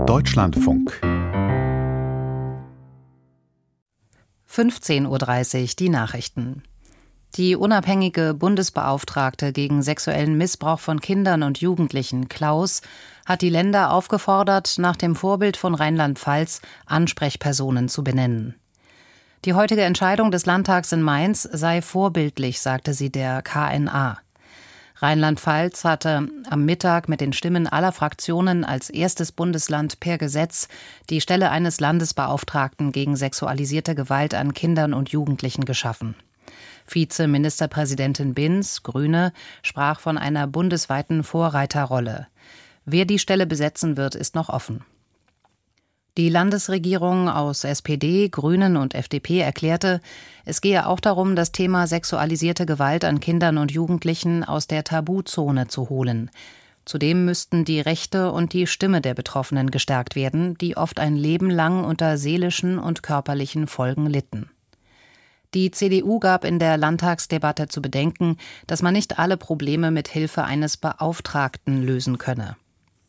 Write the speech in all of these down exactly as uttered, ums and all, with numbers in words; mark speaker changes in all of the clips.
Speaker 1: Deutschlandfunk.
Speaker 2: fünfzehn Uhr dreißig, die Nachrichten. Die unabhängige Bundesbeauftragte gegen sexuellen Missbrauch von Kindern und Jugendlichen, Klaus, hat die Länder aufgefordert, nach dem Vorbild von Rheinland-Pfalz Ansprechpersonen zu benennen. Die heutige Entscheidung des Landtags in Mainz sei vorbildlich, sagte sie der K N A. Rheinland-Pfalz hatte am Mittag mit den Stimmen aller Fraktionen als erstes Bundesland per Gesetz die Stelle eines Landesbeauftragten gegen sexualisierte Gewalt an Kindern und Jugendlichen geschaffen. Vizeministerpräsidentin Binz, Grüne, sprach von einer bundesweiten Vorreiterrolle. Wer die Stelle besetzen wird, ist noch offen. Die Landesregierung aus S P D, Grünen und F D P erklärte, es gehe auch darum, das Thema sexualisierte Gewalt an Kindern und Jugendlichen aus der Tabuzone zu holen. Zudem müssten die Rechte und die Stimme der Betroffenen gestärkt werden, die oft ein Leben lang unter seelischen und körperlichen Folgen litten. Die C D U gab in der Landtagsdebatte zu bedenken, dass man nicht alle Probleme mit Hilfe eines Beauftragten lösen könne.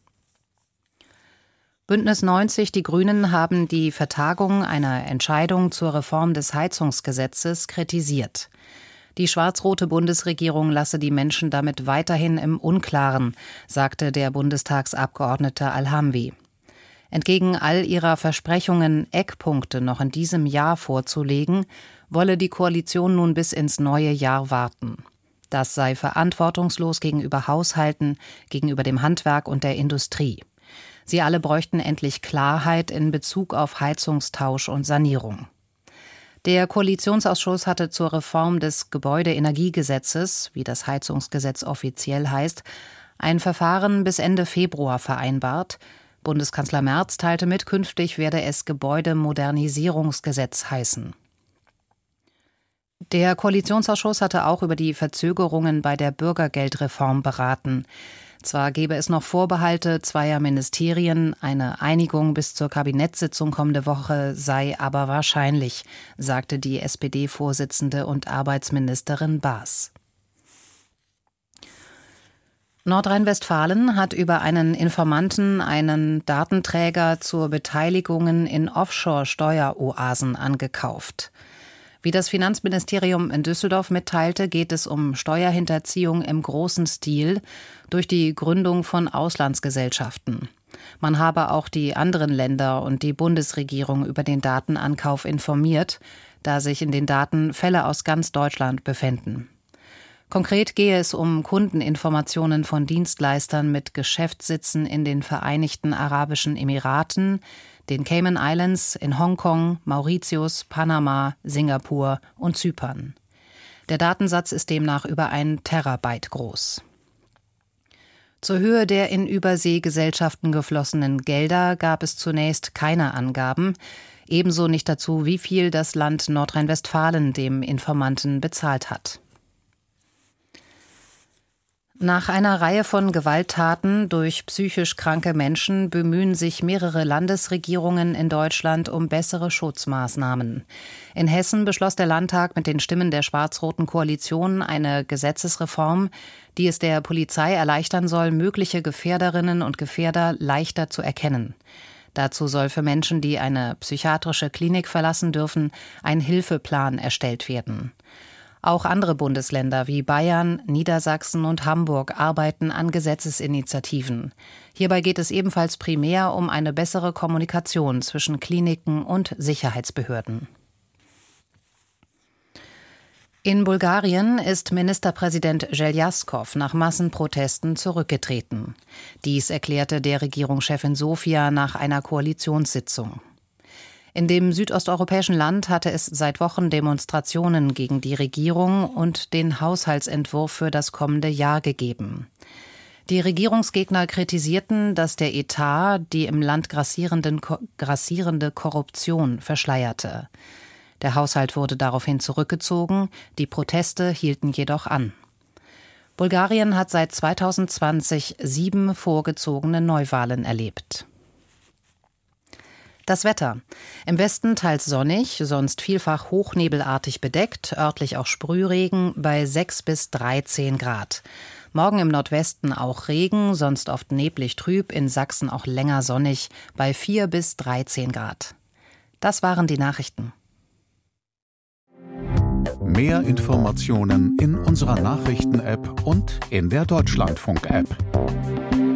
Speaker 2: Bündnis neunzig, die Grünen, haben die Vertagung einer Entscheidung zur Reform des Heizungsgesetzes kritisiert. Die schwarz-rote Bundesregierung lasse die Menschen damit weiterhin im Unklaren, sagte der Bundestagsabgeordnete Alhamwi. Entgegen all ihrer Versprechungen, Eckpunkte noch in diesem Jahr vorzulegen, wolle die Koalition nun bis ins neue Jahr warten. Das sei verantwortungslos gegenüber Haushalten, gegenüber dem Handwerk und der Industrie. Sie alle bräuchten endlich Klarheit in Bezug auf Heizungstausch und Sanierung. Der Koalitionsausschuss hatte zur Reform des Gebäudeenergiegesetzes, wie das Heizungsgesetz offiziell heißt, ein Verfahren bis Ende Februar vereinbart. Bundeskanzler Merz teilte mit, künftig werde es Gebäudemodernisierungsgesetz heißen. Der Koalitionsausschuss hatte auch über die Verzögerungen bei der Bürgergeldreform beraten. Zwar gäbe es noch Vorbehalte zweier Ministerien, eine Einigung bis zur Kabinettssitzung kommende Woche sei aber wahrscheinlich, sagte die S P D-Vorsitzende und Arbeitsministerin Baas. Nordrhein-Westfalen hat über einen Informanten einen Datenträger zur Beteiligungen in Offshore-Steueroasen angekauft. Wie das Finanzministerium in Düsseldorf mitteilte, geht es um Steuerhinterziehung im großen Stil durch die Gründung von Auslandsgesellschaften. Man habe auch die anderen Länder und die Bundesregierung über den Datenankauf informiert, da sich in den Daten Fälle aus ganz Deutschland befänden. Konkret gehe es um Kundeninformationen von Dienstleistern mit Geschäftssitzen in den Vereinigten Arabischen Emiraten, den Cayman Islands, in Hongkong, Mauritius, Panama, Singapur und Zypern. Der Datensatz ist demnach über ein Terabyte groß. Zur Höhe der in Überseegesellschaften geflossenen Gelder gab es zunächst keine Angaben, ebenso nicht dazu, wie viel das Land Nordrhein-Westfalen dem Informanten bezahlt hat. Nach einer Reihe von Gewalttaten durch psychisch kranke Menschen bemühen sich mehrere Landesregierungen in Deutschland um bessere Schutzmaßnahmen. In Hessen beschloss der Landtag mit den Stimmen der schwarz-roten Koalition eine Gesetzesreform, die es der Polizei erleichtern soll, mögliche Gefährderinnen und Gefährder leichter zu erkennen. Dazu soll für Menschen, die eine psychiatrische Klinik verlassen dürfen, ein Hilfeplan erstellt werden. Auch andere Bundesländer wie Bayern, Niedersachsen und Hamburg arbeiten an Gesetzesinitiativen. Hierbei geht es ebenfalls primär um eine bessere Kommunikation zwischen Kliniken und Sicherheitsbehörden. In Bulgarien ist Ministerpräsident Željaskov nach Massenprotesten zurückgetreten. Dies erklärte der Regierungschefin Sofia nach einer Koalitionssitzung. In dem südosteuropäischen Land hatte es seit Wochen Demonstrationen gegen die Regierung und den Haushaltsentwurf für das kommende Jahr gegeben. Die Regierungsgegner kritisierten, dass der Etat die im Land grassierende Korruption verschleierte. Der Haushalt wurde daraufhin zurückgezogen, die Proteste hielten jedoch an. Bulgarien hat seit zweitausendzwanzig sieben vorgezogene Neuwahlen erlebt. Das Wetter. Im Westen teils sonnig, sonst vielfach hochnebelartig bedeckt, örtlich auch Sprühregen bei sechs bis dreizehn Grad. Morgen im Nordwesten auch Regen, sonst oft neblig trüb, in Sachsen auch länger sonnig, bei vier bis dreizehn Grad. Das waren die Nachrichten.
Speaker 1: Mehr Informationen in unserer Nachrichten-App und in der Deutschlandfunk-App.